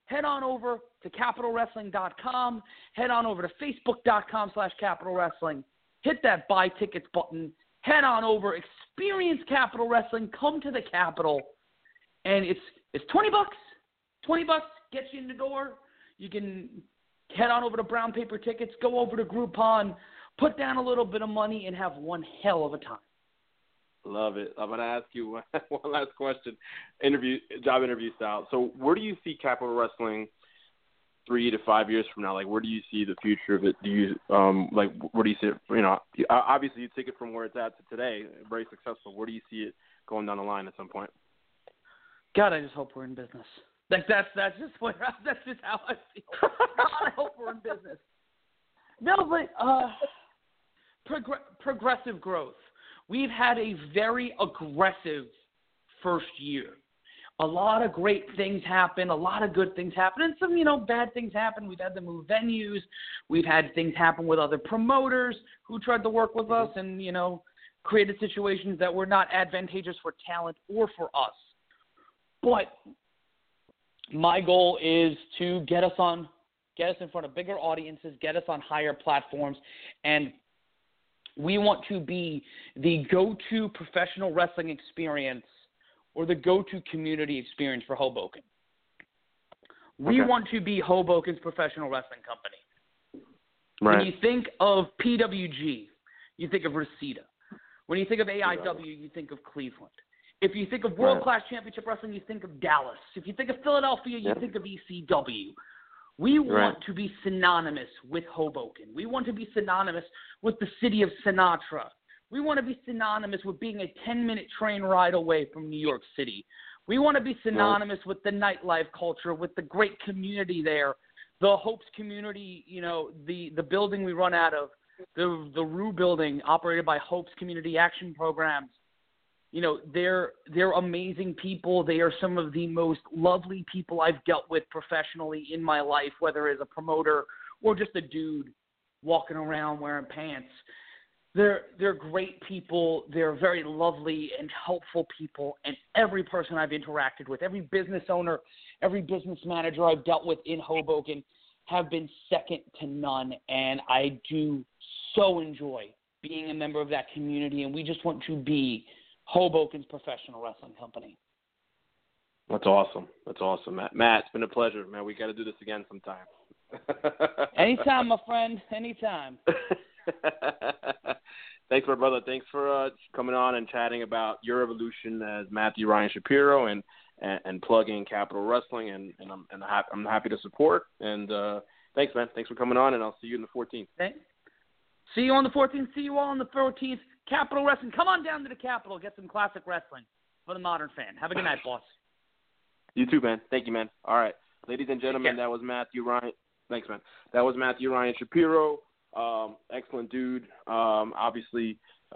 Speaker 7: head on over to CapitalWrestling.com. Head on over to Facebook.com/CapitalWrestling. Hit that buy tickets button. Head on over. Experience Capital Wrestling. Come to the Capitol. And it's $20. $20 gets you in the door. You can head on over to Brown Paper Tickets. Go over to Groupon. Put down a little bit of money and have one hell of a time.
Speaker 6: Love it. I'm going to ask you one last question, job interview style. So where do you see Capital Wrestling 3 to 5 years from now? Like, where do you see the future of it? Do you where do you see it? You know, obviously you take it from where it's at to today, very successful. Where do you see it going down the line at some point?
Speaker 7: God, I just hope we're in business. Like that's just how I feel. God, I hope we're in business. No, but progressive growth. We've had a very aggressive first year. A lot of great things happen, a lot of good things happen, and some, bad things happen. We've had to move venues. We've had things happen with other promoters who tried to work with us and, created situations that were not advantageous for talent or for us. But my goal is to get us in front of bigger audiences, get us on higher platforms, and we want to be the go-to professional wrestling experience or the go-to community experience for Hoboken. We want to be Hoboken's professional wrestling company. Right. When you think of PWG, you think of Reseda. When you think of AIW, you think of Cleveland. If you think of world-class championship wrestling, you think of Dallas. If you think of Philadelphia, you think of ECW. We want to be synonymous with Hoboken. We want to be synonymous with the city of Sinatra. We want to be synonymous with being a 10-minute train ride away from New York City. We want to be synonymous with the nightlife culture, with the great community there, the Hopes community, the building we run out of, the Rue building operated by Hopes Community Action Programs. They're amazing people. They are some of the most lovely people I've dealt with professionally in my life, whether as a promoter or just a dude walking around wearing pants. They're great people. They're very lovely and helpful people. And every person I've interacted with, every business owner, every business manager I've dealt with in Hoboken have been second to none. And I do so enjoy being a member of that community. And we just want to be Hoboken's professional wrestling company.
Speaker 6: That's awesome. Matt, it's been a pleasure, man. We got to do this again sometime.
Speaker 7: Anytime, my friend. Anytime.
Speaker 6: Thanks, my brother. Thanks for coming on and chatting about your evolution as Matthew Ryan Shapiro and plugging Capital Wrestling, and I'm happy to support. And thanks, man. Thanks for coming on, and I'll see you on the 14th.
Speaker 7: See you on the 14th. See you all on the 14th. Capital Wrestling. Come on down to the Capitol. Get some classic wrestling for the modern fan. Have a good night, boss.
Speaker 6: You too, man. Thank you, man. All right. Ladies and gentlemen, that was Matthew Ryan. Thanks, man. That was Matthew Ryan Shapiro. Excellent dude. Obviously,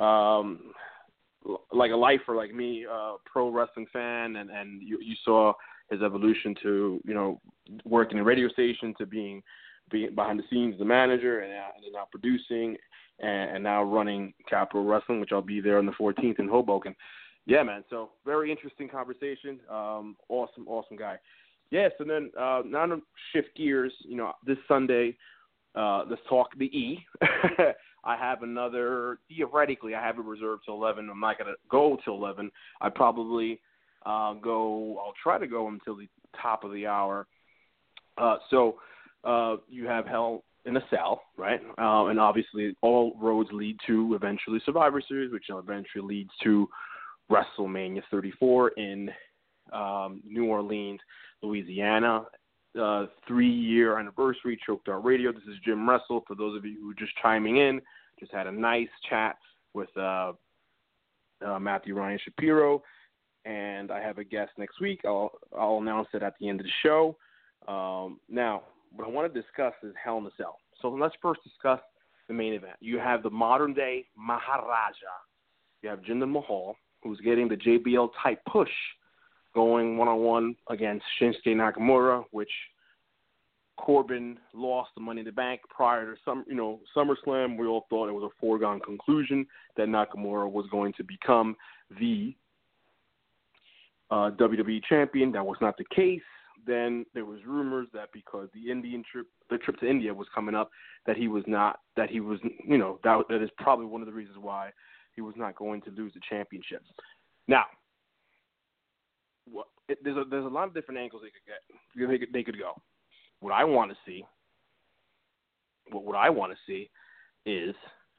Speaker 6: like a lifer like me, pro wrestling fan, and you saw his evolution to, working in a radio station to being behind the scenes, the manager, and now producing, and now running Capital Wrestling, which I'll be there on the 14th in Hoboken. Yeah, man. So very interesting conversation. Awesome guy. Yes, and then now to shift gears. This Sunday, let's talk the E. I have theoretically, I have it reserved till 11. I'm not going to go till 11. I probably I'll try to go until the top of the hour. So you have Hell in a Cell, right? And obviously all roads lead to eventually Survivor Series, which eventually leads to WrestleMania 34 in New Orleans, Louisiana. 3-year anniversary, Choked Out Radio. This is Jim Wrestle. For those of you who are just chiming in, just had a nice chat with Matthew Ryan Shapiro, and I have a guest next week. I'll announce it at the end of the show. Now, what I want to discuss is Hell in a Cell. So let's first discuss the main event. You have the modern-day Maharaja. You have Jinder Mahal, who's getting the JBL-type push, going one-on-one against Shinsuke Nakamura, which Corbin lost the Money in the Bank prior to SummerSlam. We all thought it was a foregone conclusion that Nakamura was going to become the WWE champion. That was not the case. then there was rumors that because the trip to India was coming up, that that is probably one of the reasons why he was not going to lose the championship. Now, there's a lot of different angles they could go. What I want to see is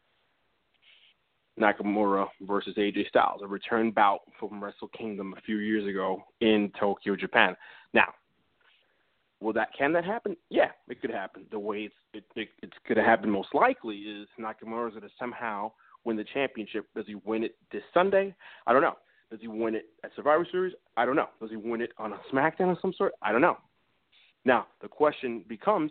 Speaker 6: Nakamura versus AJ Styles, a return bout from Wrestle Kingdom a few years ago in Tokyo, Japan. Now, can that happen? Yeah, it could happen. The way it's going to happen most likely is Nakamura is going to somehow win the championship. Does he win it this Sunday? I don't know. Does he win it at Survivor Series? I don't know. Does he win it on a SmackDown of some sort? I don't know. Now, the question becomes,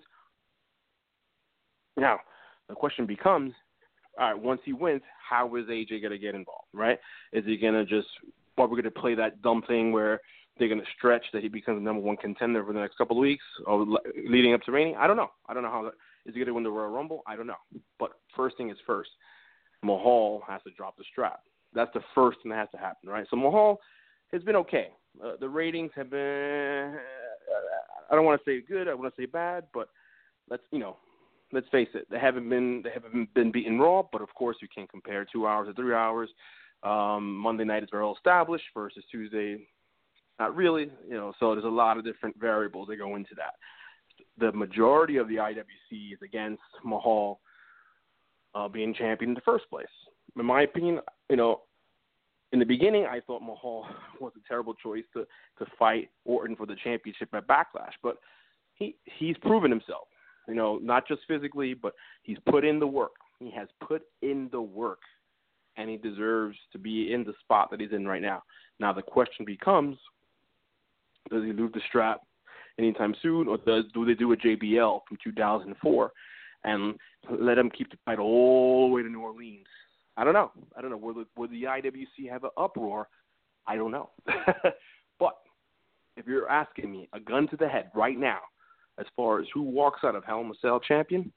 Speaker 6: all right, once he wins, how is AJ going to get involved, right? Is he going to we're going to play that dumb thing where they're going to stretch that he becomes the number one contender for the next couple of weeks or leading up to Rainy? I don't know. I don't know how is he going to win the Royal Rumble? I don't know. But first thing is first. Mahal has to drop the strap. That's the first thing that has to happen, right? So Mahal has been okay. The ratings have been, I don't want to say good, I want to say bad, but let's face it. They haven't been beaten Raw, but of course you can't compare 2 hours to 3 hours. Monday night is well established versus Tuesday, not really. So there's a lot of different variables that go into that. The majority of the IWC is against Mahal being champion in the first place. In my opinion, in the beginning, I thought Mahal was a terrible choice to fight Orton for the championship at Backlash, but he's proven himself. Not just physically, but he's put in the work. He has put in the work, and he deserves to be in the spot that he's in right now. Now the question becomes, does he lose the strap anytime soon, or do they do a JBL from 2004 and let him keep the title all the way to New Orleans? I don't know. Will the IWC have an uproar? I don't know. But if you're asking me, a gun to the head right now, as far as who walks out of Hell in a Cell champion,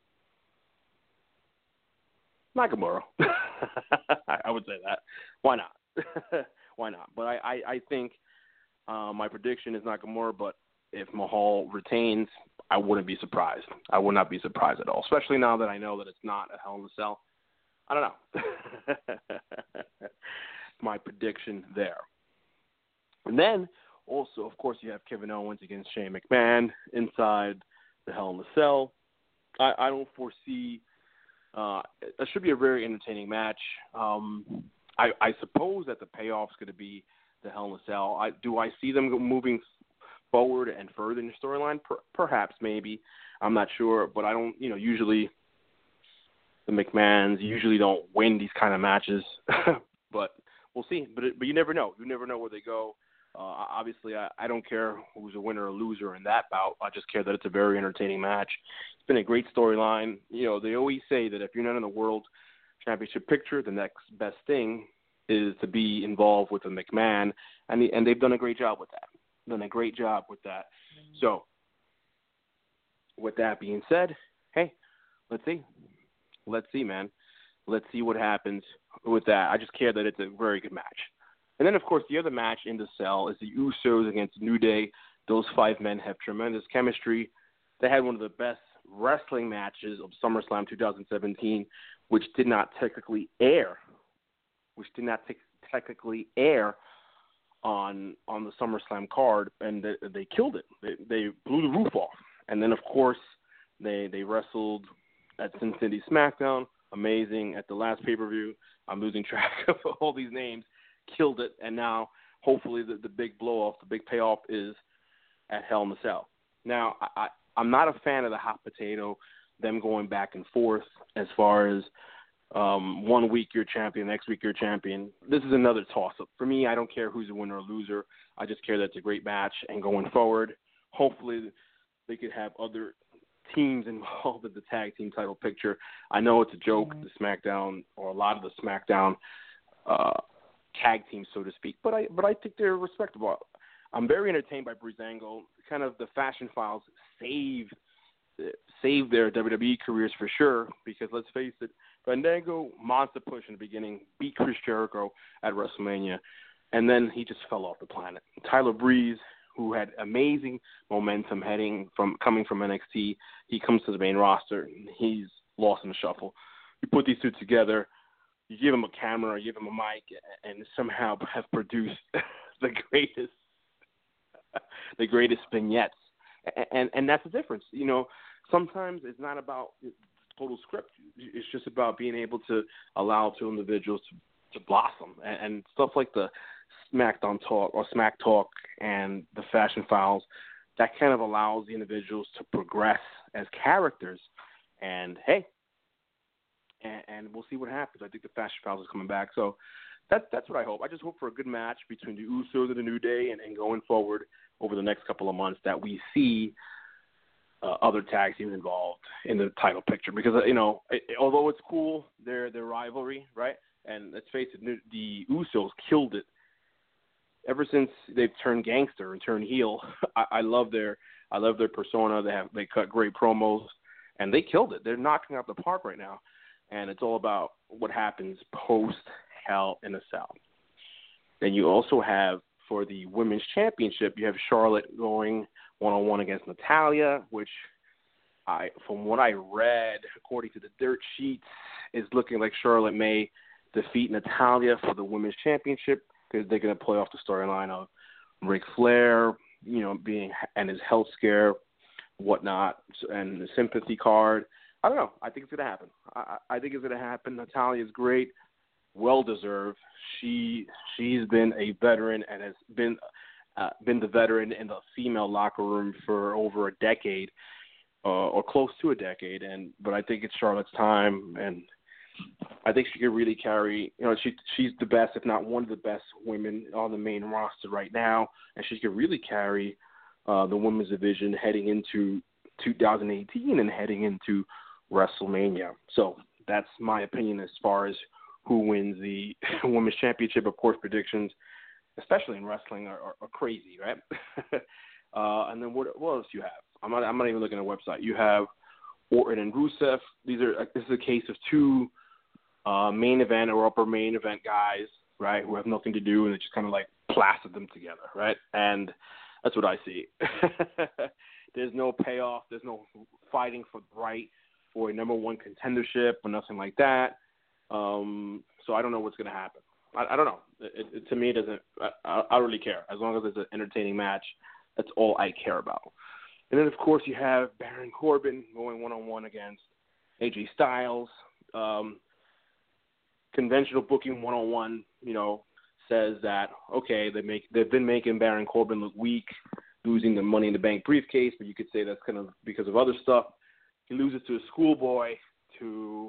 Speaker 6: Nakamura. I would say that. Why not? Why not? But I think my prediction is Nakamura, but if Mahal retains, I wouldn't be surprised. I would not be surprised at all, especially now that I know that it's not a Hell in a Cell. I don't know. My prediction there. And then, also, of course, you have Kevin Owens against Shane McMahon inside the Hell in a Cell. I don't foresee it should be a very entertaining match. I suppose that the payoff's going to be the Hell in a Cell. Do I see them moving forward and further in the storyline? Perhaps, maybe. I'm not sure, but I don't. Usually the McMahons usually don't win these kind of matches, but we'll see. But you never know. You never know where they go. Obviously, I don't care who's a winner or loser in that bout. I just care that it's a very entertaining match. It's been a great storyline. They always say that if you're not in the World Championship picture, the next best thing is to be involved with a McMahon, and they've done a great job with that. So, with that being said, hey, let's see, man. Let's see what happens with that. I just care that it's a very good match. And then, of course, the other match in the cell is the Usos against New Day. Those 5 men have tremendous chemistry. They had one of the best wrestling matches of SummerSlam 2017, which did not technically air on the SummerSlam card, and they killed it. They blew the roof off. And then, of course, they wrestled at Sin City SmackDown. Amazing. At the last pay-per-view, I'm losing track of all these names. Killed it, and now hopefully the big blow-off, the big payoff is at Hell in a Cell. Now, I'm not a fan of the hot potato, them going back and forth as far as 1 week you're champion, next week you're champion. This is another toss-up. For me, I don't care who's a winner or loser. I just care that it's a great match, and going forward, hopefully they could have other teams involved in the tag team title picture. I know it's a joke, the SmackDown, or a lot of the SmackDown tag teams, so to speak, but I think they're respectable. I'm very entertained by Breezango. Kind of the Fashion Files saved their WWE careers for sure, because let's face it, Fandango, monster push in the beginning, beat Chris Jericho at WrestleMania, and then he just fell off the planet. Tyler Breeze who had amazing momentum coming from NXT. He comes to the main roster, and he's lost in the shuffle. You put these two together, you give him a camera, you give him a mic, and somehow have produced the greatest vignettes. And that's the difference. You know, sometimes it's not about total script. It's just about being able to allow two individuals to blossom. And stuff like the SmackDown Talk or Smack Talk and the Fashion Files, that kind of allows the individuals to progress as characters. And, hey, and we'll see what happens. I think the Fashion Files is coming back. So that's what I hope. I just hope for a good match between the Usos and the New Day, and going forward over the next couple of months that we see other tag teams involved in the title picture. Because, you know, although it's cool, their rivalry, right? And let's face it, the Usos killed it. Ever since they've turned gangster and turned heel, I love their persona. They cut great promos, and they killed it. They're knocking out the park right now. And it's all about what happens post Hell in a Cell. Then you also have, for the Women's Championship, you have Charlotte going one-on-one against Natalya, which, from what I read, according to the dirt sheets, is looking like Charlotte may defeat Natalya for the Women's Championship, because they're going to play off the storyline of Ric Flair, you know, and his health scare, whatnot, and the sympathy card. I don't know. I think it's going to happen. I think it's going to happen. Natalya is great, well-deserved. She's been a veteran and has been the veteran in the female locker room for over a decade, or close to a decade. But I think it's Charlotte's time, and I think she could really carry. You know, she's the best, if not one of the best women on the main roster right now, and she could really carry the women's division heading into 2018 and heading into WrestleMania. So that's my opinion as far as who wins the Women's Championship. Of course, predictions, especially in wrestling, are crazy, right? And then what else you have? I'm not even looking at the website. You have Orton and Rusev. This is a case of two main event or upper main event guys, right, who have nothing to do, and they just kind of like plastered them together, right? And that's what I see. There's no payoff. There's no fighting for the right for a number one contendership or nothing like that. So I don't know what's going to happen. I don't know. To me, it doesn't. I don't really care. As long as it's an entertaining match, that's all I care about. And then, of course, you have Baron Corbin going one-on-one against AJ Styles. Conventional booking one-on-one, you know, says that, okay, they've been making Baron Corbin look weak, losing the Money in the Bank briefcase, but you could say that's kind of because of other stuff. He loses to a schoolboy, to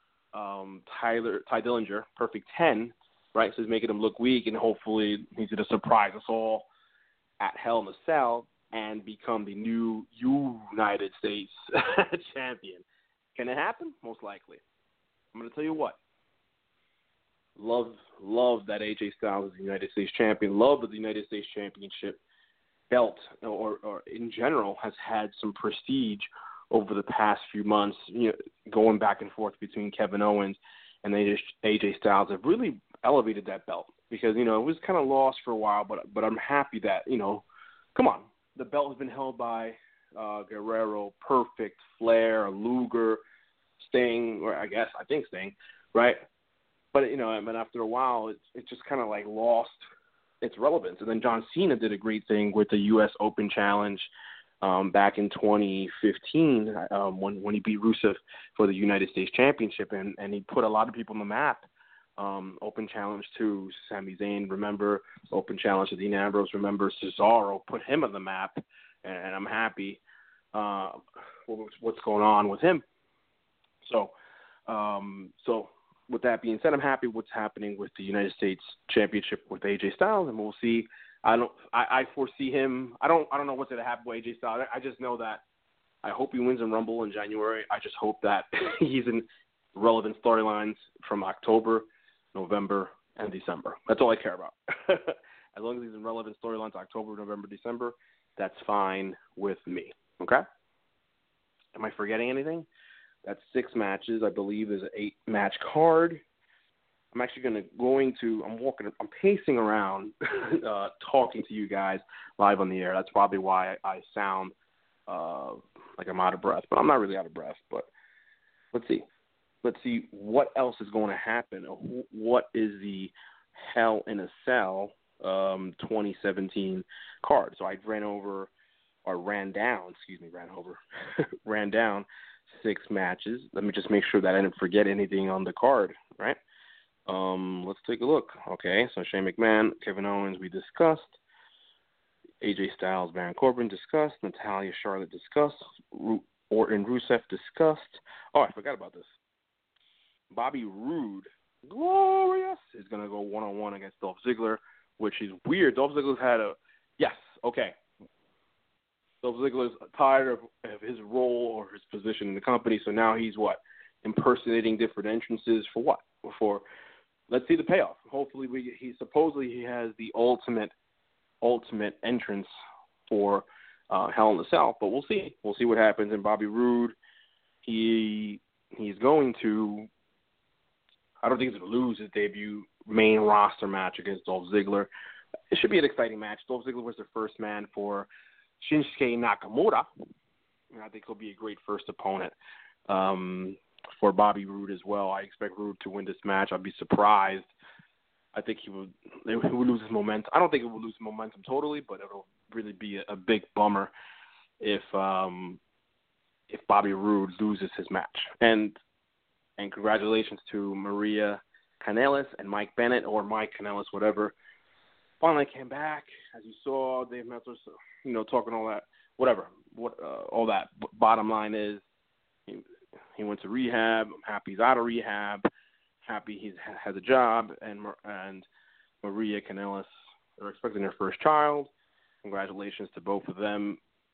Speaker 6: Ty Dillinger, Perfect 10, right? So he's making him look weak, and hopefully he's going to surprise us all at Hell in a Cell and become the new United States champion. Can it happen? Most likely. I'm going to tell you what. Love that AJ Styles is the United States champion. Love that the United States Championship belt, or in general, has had some prestige over the past few months, you know, going back and forth between Kevin Owens and AJ Styles, have really elevated that belt, because, you know, it was kind of lost for a while, but I'm happy that, you know, come on, the belt has been held by Guerrero, Perfect, Flair, Luger, Sting, or I think Sting, right? But, you know, I mean, after a while, it just kind of like lost its relevance. And then John Cena did a great thing with the U.S. Open Challenge back in 2015 when he beat Rusev for the United States Championship, and he put a lot of people on the map. Open Challenge to Sami Zayn, remember? Open Challenge to Dean Ambrose, remember? Cesaro put him on the map, and I'm happy what's going on with him. So with that being said, I'm happy what's happening with the United States Championship with AJ Styles, and we'll see. I foresee him. I don't know what's going to happen with AJ Styles. I just know that I hope he wins in Rumble in January. I just hope that he's in relevant storylines from October, November, and December. That's all I care about. As long as he's in relevant storylines October, November, December, that's fine with me. Okay? Am I forgetting anything? That's 6 matches. I believe there's an 8-match card. I'm actually I'm pacing around talking to you guys live on the air. That's probably why I sound like I'm out of breath, but I'm not really out of breath. But let's see what else is going to happen. What is the Hell in a Cell 2017 card? So I ran down 6 matches. Let me just make sure that I didn't forget anything on the card, right? Let's take a look. Okay, so Shane McMahon, Kevin Owens, we discussed. AJ Styles, Baron Corbin discussed. Natalya, Charlotte discussed. Orton, Rusev discussed. Oh, I forgot about this. Bobby Roode, glorious, is going to go one-on-one against Dolph Ziggler, which is weird. Dolph Ziggler's had Dolph Ziggler's tired of his role or his position in the company, so now he's impersonating different entrances for what? Let's see the payoff. Hopefully, he has the ultimate entrance for Hell in a Cell, but we'll see. We'll see what happens. And Bobby Roode, he's going to. I don't think he's going to lose his debut main roster match against Dolph Ziggler. It should be an exciting match. Dolph Ziggler was the first man for Shinsuke Nakamura, and I think he'll be a great first opponent for Bobby Roode as well. I expect Roode to win this match. I'd be surprised. I think he would lose his momentum. I don't think it will lose momentum totally, but it'll really be a big bummer if Bobby Roode loses his match. And congratulations to Maria Kanellis and Mike Bennett, or Mike Kanellis, whatever. Finally came back, as you saw. Dave Meltzer, talking all that, whatever. All that. Bottom line is, he went to rehab. I'm happy he's out of rehab. Happy he has a job. And Maria Kanellis are expecting their first child. Congratulations to both of them.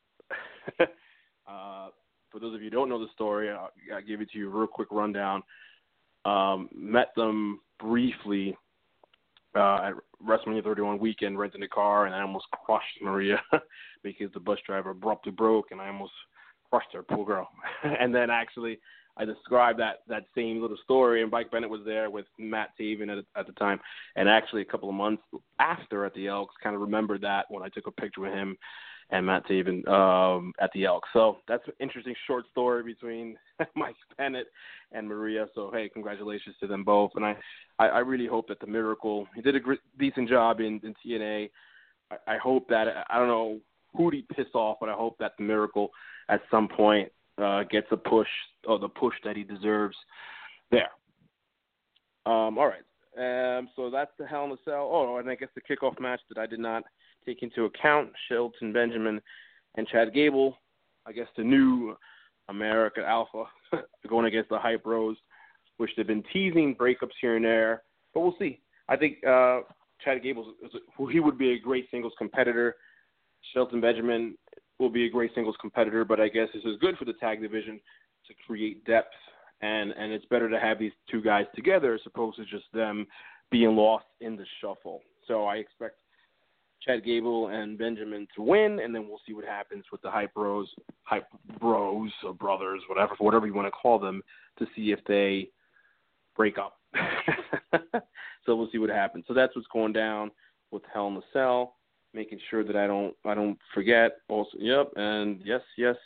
Speaker 6: For those of you who don't know the story, I'll give it to you a real quick rundown. Met them briefly at WrestleMania 31 weekend, renting a car, and I almost crushed Maria because the bus driver abruptly broke, and I almost crushed her, poor girl. And then actually I described that same little story, and Mike Bennett was there with Matt Taven at the time, and actually a couple of months after at the Elks, kind of remembered that when I took a picture with him and Matt Taven at the Elks. So that's an interesting short story between Mike Bennett and Maria. So, hey, congratulations to them both. And I really hope that the Miracle, he did a decent job in TNA. I hope that, I don't know who he pissed off, but I hope that the Miracle at some point gets a push, or the push that he deserves there. All right. So that's the Hell in a Cell. Oh, and I guess the kickoff match that I did not take into account, Shelton Benjamin and Chad Gable, I guess the new America Alpha, going against the Hype Bros, which they've been teasing breakups here and there, but we'll see. I think Chad Gable, he would be a great singles competitor. Shelton Benjamin will be a great singles competitor, but I guess this is good for the tag division to create depth, and it's better to have these two guys together as opposed to just them being lost in the shuffle. So I expect Chad Gable and Benjamin to win, and then we'll see what happens with the Hype Bros or brothers, whatever you want to call them, to see if they break up. So we'll see what happens. So that's what's going down with Hell in a Cell, making sure that I don't forget. Also, yep, and yes.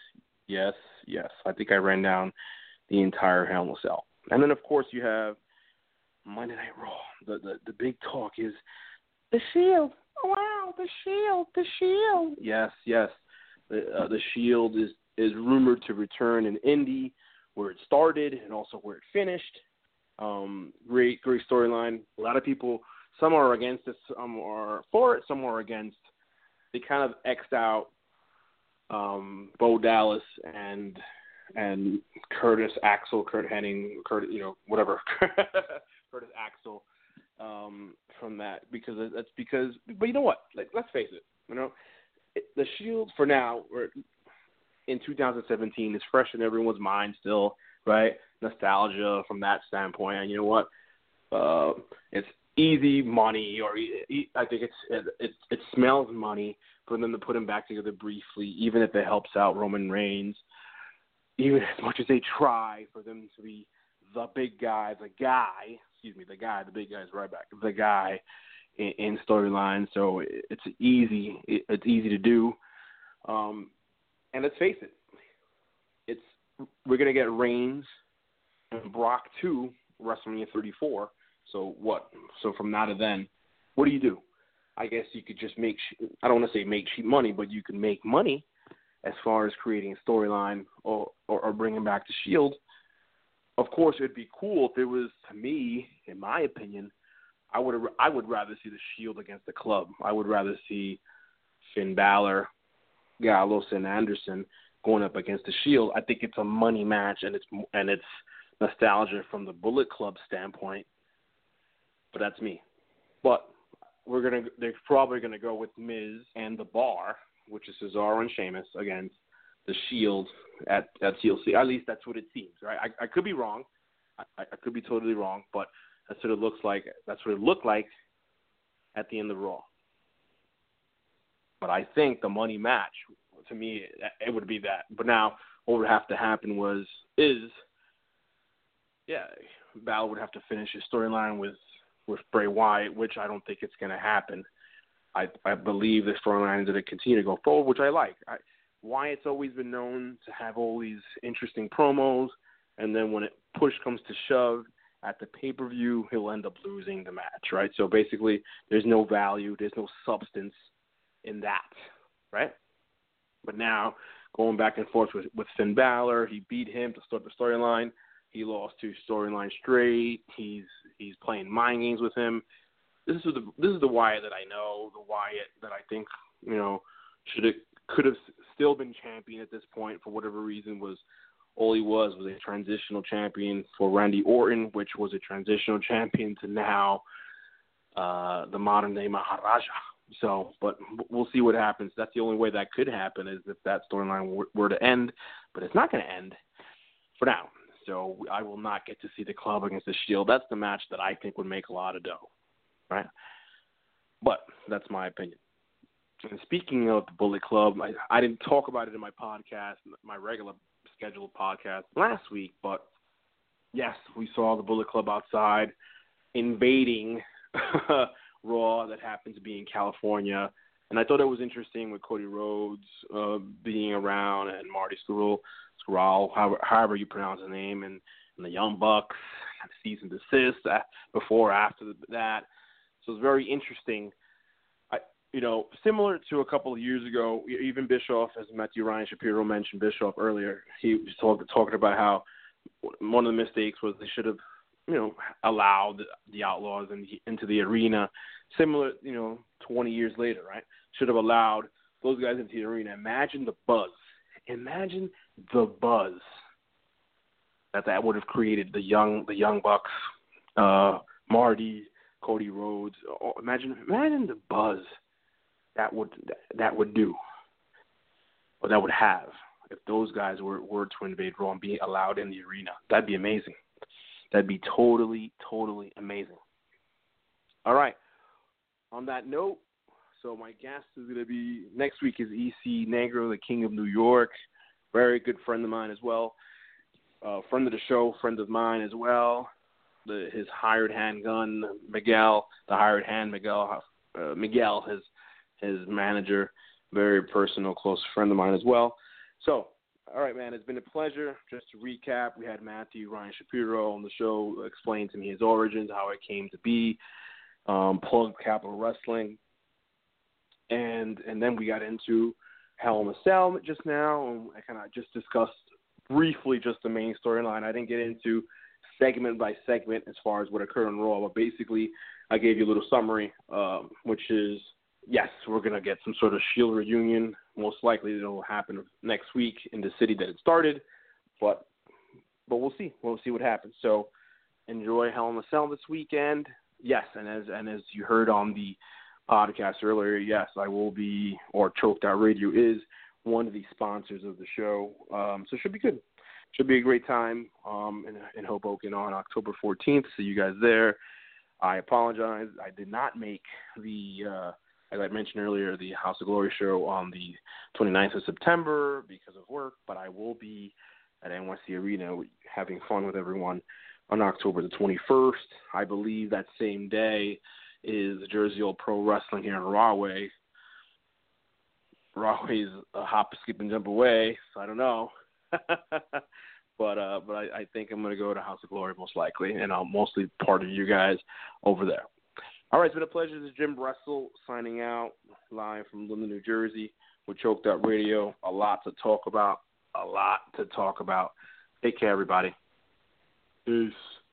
Speaker 6: I think I ran down the entire Hell in a Cell, and then of course you have Monday Night Raw. The big talk is the Shield. Oh, wow, the Shield. Yes. The Shield is rumored to return in Indy, where it started and also where it finished. Great storyline. A lot of people, some are against it, some are for it, some are against. They kind of X'd out Bo Dallas and Curtis Axel, Kurt Hennig, Curtis Axel. From that, but you know what? Like, let's face it. The Shield for now, in 2017, is fresh in everyone's mind still, right? Nostalgia from that standpoint, and you know what? It's easy money, or I think it smells money for them to put him back together briefly, even if it helps out Roman Reigns. Even as much as they try for them to be the big guy, the guy, the big guy's Ryback, the guy in storyline. So it's easy to do. And let's face it, we're gonna get Reigns and Brock 2 WrestleMania 34. So what? So from now to then, what do you do? I guess you could just I don't want to say make cheap money, but you can make money as far as creating a storyline or bringing back the Shield. Of course, it'd be cool if it was, to me, in my opinion, I would rather see the Shield against the Club. I would rather see Finn Balor, Gallows, and Anderson going up against the Shield. I think it's a money match, and it's nostalgia from the Bullet Club standpoint. But that's me. But they're probably gonna go with Miz and the Bar, which is Cesaro and Sheamus, against the Shield at TLC. At least that's what it seems, right? I could be wrong. I could be totally wrong, but that's what it looks like. That's what it looked like at the end of Raw. But I think the money match, to me, it would be that. But now what would have to happen Balor would have to finish his storyline with Bray Wyatt, which I don't think it's going to happen. I believe the storyline is going to continue to go forward, which I like. Wyatt's always been known to have all these interesting promos, and then when push comes to shove at the pay-per-view, he'll end up losing the match, right? So basically, there's no value, there's no substance in that, right? But now, going back and forth with Finn Balor, he beat him to start the storyline. He lost 2 storylines straight. He's playing mind games with him. This is the Wyatt that I know, the Wyatt that I think could have still been champion at this point for whatever reason. All he was a transitional champion for Randy Orton, which was a transitional champion to now the modern day Maharaja. So, but we'll see what happens. That's the only way that could happen, is if that storyline were to end, but it's not going to end for now. So I will not get to see the Club against the Shield. That's the match that I think would make a lot of dough, right? But that's my opinion. And speaking of the Bullet Club, I didn't talk about it in my podcast, my regular scheduled podcast last week, but yes, we saw the Bullet Club outside invading Raw that happened to be in California. And I thought it was interesting with Cody Rhodes being around and Marty Scurll, however you pronounce his name, and the Young Bucks, cease and desist before or after that. So it's very interesting. Similar to a couple of years ago, even Bischoff, as Matthew Ryan Shapiro mentioned Bischoff earlier, he was talking about how one of the mistakes was they should have, allowed the Outlaws into the arena. Similar, 20 years later, right? Should have allowed those guys into the arena. Imagine the buzz. Imagine the buzz that would have created the young Bucks, Marty, Cody Rhodes. Imagine the buzz that would do, or that would have, if those guys were to invade Raw and be allowed in the arena. That'd be amazing. That'd be totally, totally amazing. All right. On that note, so my guest is going to be, next week is EC Negro, the King of New York. Very good friend of mine as well. Friend of the show, friend of mine as well. His hired hand gun, Miguel, the hired hand, Miguel, his manager, very personal, close friend of mine as well. So, all right, man, it's been a pleasure. Just to recap, we had Matthew Ryan Shapiro on the show explain to me his origins, how it came to be, plugged Capital Wrestling, and then we got into Hell in a Cell just now, and I kind of just discussed briefly just the main storyline. I didn't get into segment by segment as far as what occurred on Raw, but basically I gave you a little summary, which is, yes, we're going to get some sort of Shield reunion. Most likely it'll happen next week in the city that it started, but we'll see. We'll see what happens. So enjoy Hell in a Cell this weekend. Yes, and as you heard on the podcast earlier, yes, I will be, or Choked Out Radio is one of the sponsors of the show. So it should be good. Should be a great time in Hoboken on October 14th. See you guys there. I apologize. I did not make the, as I mentioned earlier, the House of Glory show on the 29th of September because of work, but I will be at NYC Arena having fun with everyone on October the 21st. I believe that same day is Jersey Old Pro Wrestling here in Rahway. Rahway's a hop, skip, and jump away, so I don't know. But I think I'm going to go to House of Glory most likely, and I'll mostly part of you guys over there. All right, it's been a pleasure. This is Jim Russell signing out live from Linden, New Jersey with Choked Out Radio. A lot to talk about. Take care, everybody. Peace.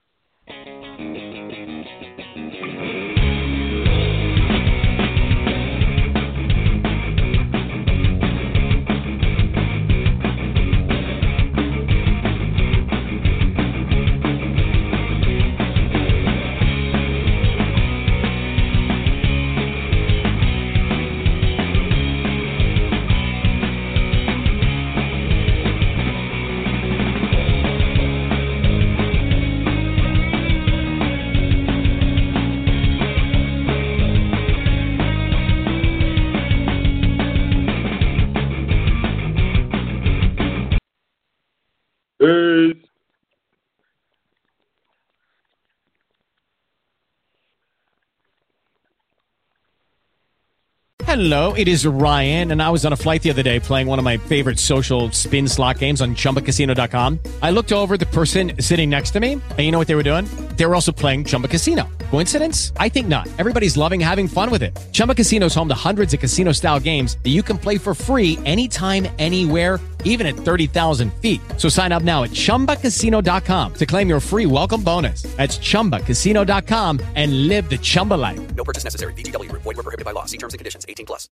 Speaker 5: Hello, it is Ryan, and I was on a flight the other day playing one of my favorite social spin slot games on ChumbaCasino.com. I looked over at the person sitting next to me, and you know what they were doing? They were also playing Chumba Casino. Coincidence? I think not. Everybody's loving having fun with it. Chumba Casino is home to hundreds of casino-style games that you can play for free anytime, anywhere, even at 30,000 feet. So sign up now at ChumbaCasino.com to claim your free welcome bonus. That's ChumbaCasino.com and live the Chumba life.
Speaker 8: No purchase necessary. VGW. Void where prohibited by law. See terms and conditions. 18+.